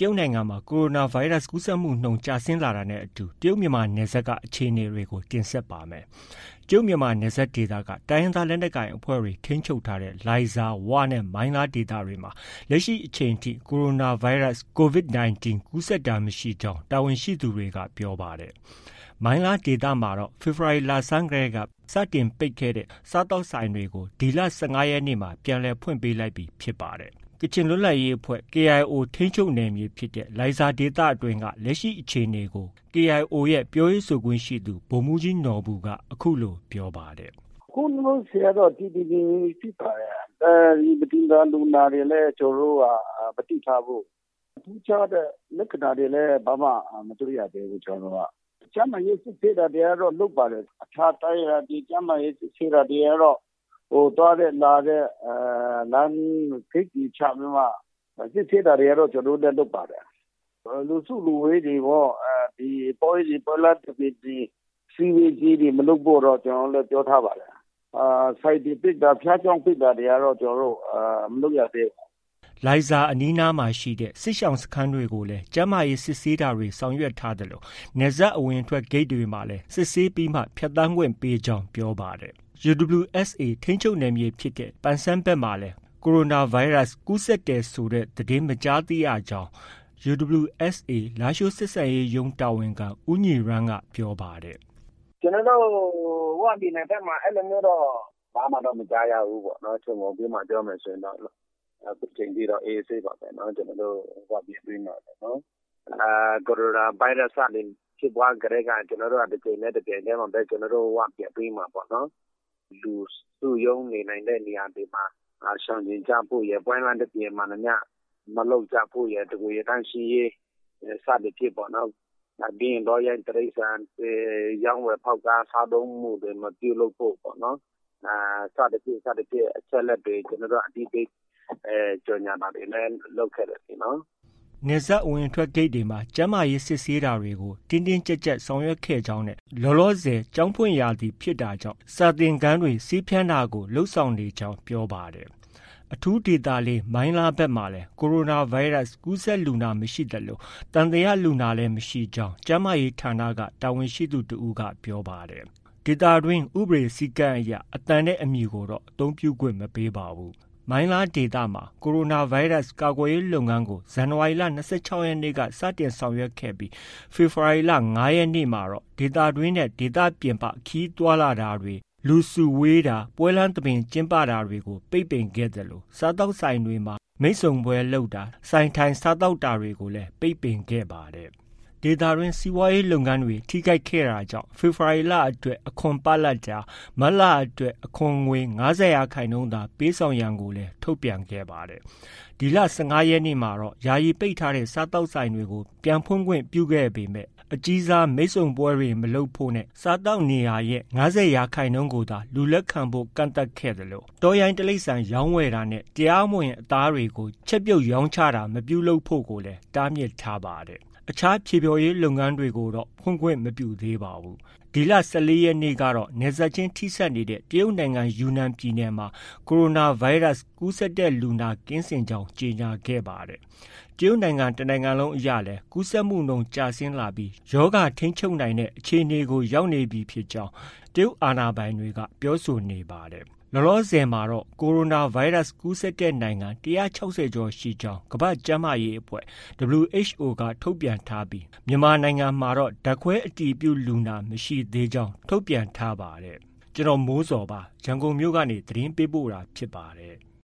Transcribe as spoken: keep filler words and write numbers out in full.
တရုတ်နိုင်ငံမှာကိုရိုနာဗိုင်းရပ်စ်ကူးစက်မှုနှုန်းကျဆင်းလာတာနဲ့အတူတရုတ်မြန်မာနယ်စပ်ကအခြေအနေတွေကိုတင်ဆက်ပါမယ်။တရုတ်မြန်မာနယ်စပ်ဒေသကတိုင်းရင်းသားလက်နက်ကိုင်အဖွဲ့တွေထိန်းချုပ်ထားတဲ့လိုင်ဇာ၊ဝနဲ့မိုင်းလားဒေသတွေမှာလက်ရှိအချိန်ထိကိုရိုနာဗိုင်းရပ်စ် ကိုဗစ် ၁၉ ကူးစက်တာမရှိကြောင်းတာဝန်ရှိသူတွေကပြောပါတယ်။မိုင်းလားဒေသမှာတော့ဖေဖော်ဝါရီလဆန်းကတည်းကစတင်ပိတ်ခဲ့တဲ့စားသောက်ဆိုင်တွေကိုဒီလ၁၅ရက်နေ့မှာပြန်လည်ဖွင့်ပေးလိုက်ပြီဖြစ်ပါတယ်။ကချင်လွတ်လပ်ရေးအဖွဲ့ ကေအိုင်အို ထိန်းချုပ်နယ်မြေဖြစ်တဲ့လိုင်ဇာဒေသအတွင်းကလက်ရှိအခြေအနေကို ကေအိုင်အို ရဲ့ပြောရေးဆိုခွင့်ရှိသူဗိုလ်မှူးကြီးနော်ဘူကအခုလိုပြောပါတယ်။အခုလို့ဆရာတော့တည်တည်ငြိမ်ငြိမ်ဖြစ်ပါတယ်။အဲဒီမတင်တာလူနာတွေလည်းကျွန်တော်တို့ကမတိထားဘူး။ထူးခြားတဲ့လက္ခဏာတွေလည်းဘာမှမတွေ့ရသေးဘူးကျွန်တော်တို့က။ကျန်းမာရေးစစ်ဆေးတာတွေကတော့လုပ်ပါတယ်။အခြားတိုင်းရာဒီကျန်းမာရေးစစ်ဆေးတာတွေကတော့ဟိုသွားတဲ့လာတဲ့အဲလမ်းခိတ်ကြီးချပြီးမှစစ်ဆေးတာတွေကတော့ကျွန်တော်တို့လုပ်ပါတယ်။လူစုလူဝေးတွေပေါ့အဲဒီပေါ်ရီပေါ်လာတဲ့ဒီစီဗီဂျီတွေမလုပ်ဖို့တော့ကျွန်တော်လည်းပြောထားပါတယ်။အာစိုက်ဒီပစ်တာဖျားကြောင်းပစ်တာတွေကတော့ကျွန်တော်တို့အာမလုပ်ရသေးဘူး။လိုင်ဇာအနီးနားမှာရှိတဲ့စစ်ရှောင်စခန်းတွေကိုလည်းကျန်းမာရေးစစ်ဆေးတာတွေဆောင်ရွက်ထားတယ်လို့နယ်စပ်အဝင်ထွက်ဂိတ်တွေမှာလည်းစစ်ဆေးပြီးမှဖြတ်သန်းခွင့်ပေးကြောင်းပြောပါတယ်။ယူ ဒဘလျူ အက်စ် အေ ထိန်းချုပ်နယ်မြေဖြစ်တဲ့ပန်ဆန်းဘက်မှာလည်းကိုရိုနာဗိုင်းရပ်စ်ကူးစက်တယ်ဆိုတဲ့သတင်းမကြားသိရကြောင်း ယူ ဒဘလျူ အက်စ် အေ လားရှိုးဆက်ဆံရေးရုံးတာဝန်ခံဦးညီရန်းကပြောပါတယ်။ကျွန်တော်တို့ဝပြည်နယ်ဘက်မှာအဲ့လိုမျိုးတော့ဘာမှတော့မကြားရဘူးပေါ့နော်။ချုံငုံပြီးမှပြောမယ်ဆိုရင်တော့အခုချိန်ကြီးတော့အေးအေးဆေးပါပဲနော်ကျွန်တော်တို့ဝပြည်အတွင်းမှာနော်အာကိုရိုနာဗိုင်းရပ်စ်နဲ့ဖြစ်ပွားကြတဲ့ကကျွန်တော်တို့ကတစ်ချိန်နဲ့တစ်ချိန်တည်းမှာပဲကျွန်တော်တို့ဝပြည်အတွင်းမှာပေါ့နော်လူစုယုံနေနိုင်တဲ့နေရာတွေမှာအရှောင်ကျဉ်ကြဖို့ရပွဲလမ်းတစ်ပြေမှာလည်းမလောက်ကြဖို့ရတကူရတန်းရှိရေးစသည်ဖြစ်ပေါ့နော်ဒီရင်တော့ရင်တရိษံရောင်းဝယ်ဖောက်ကားစားသုံးမှုတွေမပြုလုပ်ဖို့ပေါ့နော်အာစသည်ဖြစ်စသည်ဖြစ်အချက်လက်တွေကျွန်တော်တို့အတိအကျအဲကြော်ညာတာတွေလည်းလုပ်ခဲ့တယ်နော်နယ်စပ်ဝင်ထွက်ဂိတ်တွေမှာကျန်းမာရေးစစ်ဆေးတာတွေကိုတင်းတင်းကြပ်ကြပ်ဆောင်ရွက်ခဲ့ကြောင်းနဲ့လောလောဆယ်ကျောင်းဖွင့်ရာသီဖြစ်တာကြောင့်စာသင်ခန်းတွေစီးဖြန်းတာကိုလှုပ်ဆောင်နေကြောင်းပြောပါတယ်။အထူးဒေသလေးမိုင်းလားဘက်မှာလည်းကိုရိုနာဗိုင်းရပ်စ်ကူးစက်လူနာမရှိသလိုတန်တရားလူနာလည်းမရှိကြောင်းကျန်းမာရေးဌာနကတာဝန်ရှိသူတဦးကပြောပါတယ်။ဒေသတွင်းဥပဒေစည်းကမ်းအရအတန်နဲ့အမည်ကိုတော့အသုံးပြုခွင့်မပေးပါဘူး။မိုင်းလားဒေသမှာကိုရိုနာဗိုင်းရပ်စ်ကာကွယ်ရေးလုပ်ငန်းကိုဇန်နဝါရီလ၂၆ရက်နေ့ကစတင်ဆောင်ရွက်ခဲ့ပြီးဖေဖော်ဝါရီလ၅ရက်နေ့မှာတော့ဒေသတွင်းနဲ့ဒေသပြင်ပခီးသွွာလာတာတွေလူစုဝေးတာပွဲလမ်းသဘင်ကျင်းပတာတွေကိုပိတ်ပင်ခဲ့တယ်လို့စားတောက်ဆိုင်တွေမှာမိတ်ဆုံပွဲလုပ်တာဆိုင်ထိုင်စားတောက်တာတွေကိုလည်းပိတ်ပင်ခဲ့ပါတယ်။ဒေသတွင်းစီးပွားရေးလုပ်ငန်းတွေထိခိုက်ခဲ့တာကြောင့်ဖေဖော်ဝါရီလအတွက်အခွန်ပလတ်တာမတ်လအတွက်အခွန်ငွေ၅၀ရာခိုင်နှုန်းသာပေးဆောင်ရန်ကိုလည်းထုတ်ပြန်ခဲ့ပါတယ်။ဒီလ၁၅ရက်နေ့မှာတော့ယာယီပိတ်ထားတဲ့စားတောက်ဆိုင်တွေကိုပြန်ဖွင့်ခွင့်ပြုခဲ့ပေမဲ့အကြီးစားမိတ်ဆုံပွဲတွေမလုပ်ဖို့နဲ့စားတောက်နေရာရဲ့၅၀ရာခိုင်နှုန်းကိုသာလူလက်ခံဖို့ကန့်သတ်ခဲ့တယ်လို့တောရိုင်းတိရစ္ဆာန်ရောင်းဝယ်တာနဲ့တရားမဝင်အသားတွေကိုချက်ပြုတ်ရောင်းချတာမပြုလုပ်ဖို့ကိုလည်းတားမြစ်ထားပါတယ်။အခြားဖြေဖြော်ရေးလုပ်ငန်းတွေကိုတော့ဖွင့်ခွင့်မပြုသေးပါဘူး။ဒီလ၁၄ရက်နေ့ကတော့နယ်စပ်ချင်းထိစပ်နေတဲ့တရုတ်နိုင်ငံယူနန်ပြည်နယ်မှာကိုရိုနာဗိုင်းရပ်စ်ကူးစက်တဲ့လူနာကင်းစင်ကြောင်းကြေညာခဲ့ပါတယ်။တရုတ်နိုင်ငံတနိုင်ငံလုံးအရလည်းကူးစက်မှုနှုန်းကျဆင်းလာပြီးရောဂါထိန်းချုပ်နိုင်တဲ့အခြေအနေကိုရောက်နေပြီဖြစ်ကြောင်းတရုတ်အာဏာပိုင်တွေကပြောဆိုနေပါတယ်။လောလောဆယ်မှာတော့ကိုရိုနာဗိုင်းရပ်စ်ကူးစက်တဲ့နိုင်ငံ၁၆၀ကျော်ရှိကြောင်းကမ္ဘာ့ကျန်းမာရေးအဖွဲ့ ဒဘလျူ အိတ်ချ်အို ကထုတ်ပြန်ထားပြီးမြန်မာနိုင်ငံမှာတော့ဓာတ်ခွဲအတည်ပြုလူနာမရှိသေးကြောင်းထုတ်ပြန်ထားပါတယ်။ကျွန်တော်မိုးစောပါရန်ကုန်မြို့ကနေသတင်းပေးပို့တာဖြစ်ပါတယ်။